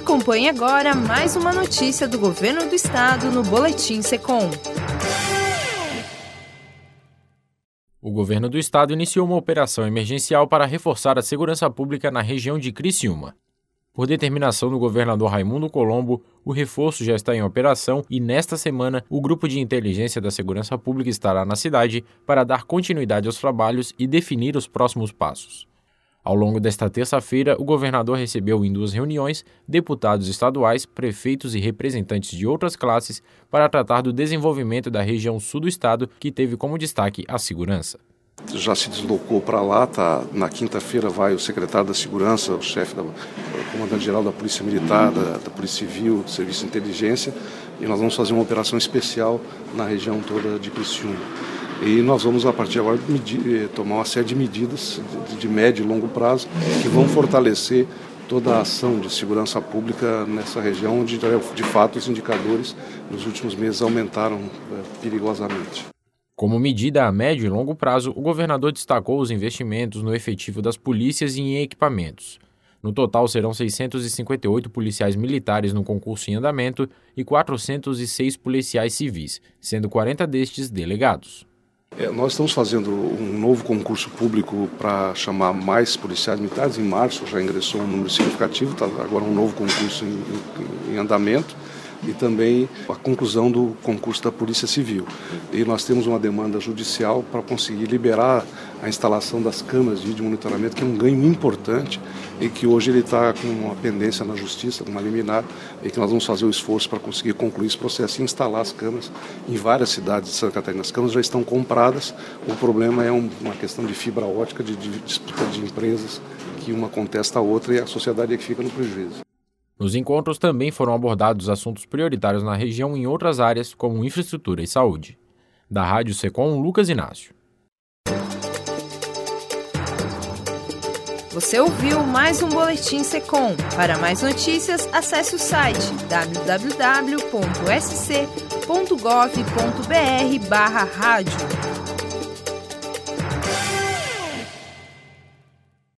Acompanhe agora mais uma notícia do Governo do Estado no Boletim Secom. O Governo do Estado iniciou uma operação emergencial para reforçar a segurança pública na região de Criciúma. Por determinação do governador Raimundo Colombo, o reforço já está em operação e, nesta semana, o Grupo de Inteligência da Segurança Pública estará na cidade para dar continuidade aos trabalhos e definir os próximos passos. Ao longo desta terça-feira, o governador recebeu em 2 reuniões deputados estaduais, prefeitos e representantes de outras classes para tratar do desenvolvimento da região sul do estado, que teve como destaque a segurança. Já se deslocou para lá, na quinta-feira vai o secretário da Segurança, o comandante-geral da Polícia Militar, da Polícia Civil, do Serviço de Inteligência, e nós vamos fazer uma operação especial na região toda de Criciúma. E nós vamos, a partir de agora, tomar uma série de medidas de médio e longo prazo que vão fortalecer toda a ação de segurança pública nessa região, onde, de fato, os indicadores nos últimos meses aumentaram perigosamente. Como medida a médio e longo prazo, o governador destacou os investimentos no efetivo das polícias e em equipamentos. No total, serão 658 policiais militares no concurso em andamento e 406 policiais civis, sendo 40 destes delegados. Nós estamos fazendo um novo concurso público para chamar mais policiais militares. Em março já ingressou um número significativo, está agora um novo concurso em andamento. E também a conclusão do concurso da Polícia Civil. E nós temos uma demanda judicial para conseguir liberar a instalação das câmeras de vídeo monitoramento, que é um ganho importante e que hoje ele está com uma pendência na Justiça, uma liminar, e que nós vamos fazer o esforço para conseguir concluir esse processo e instalar as câmeras em várias cidades de Santa Catarina. As câmeras já estão compradas, o problema é uma questão de fibra ótica, de disputa de empresas, que uma contesta a outra e a sociedade é que fica no prejuízo. Nos encontros também foram abordados assuntos prioritários na região em outras áreas, como infraestrutura e saúde. Da Rádio Secom, Lucas Inácio. Você ouviu mais um Boletim Secom. Para mais notícias, acesse o site www.sc.gov.br/rádio.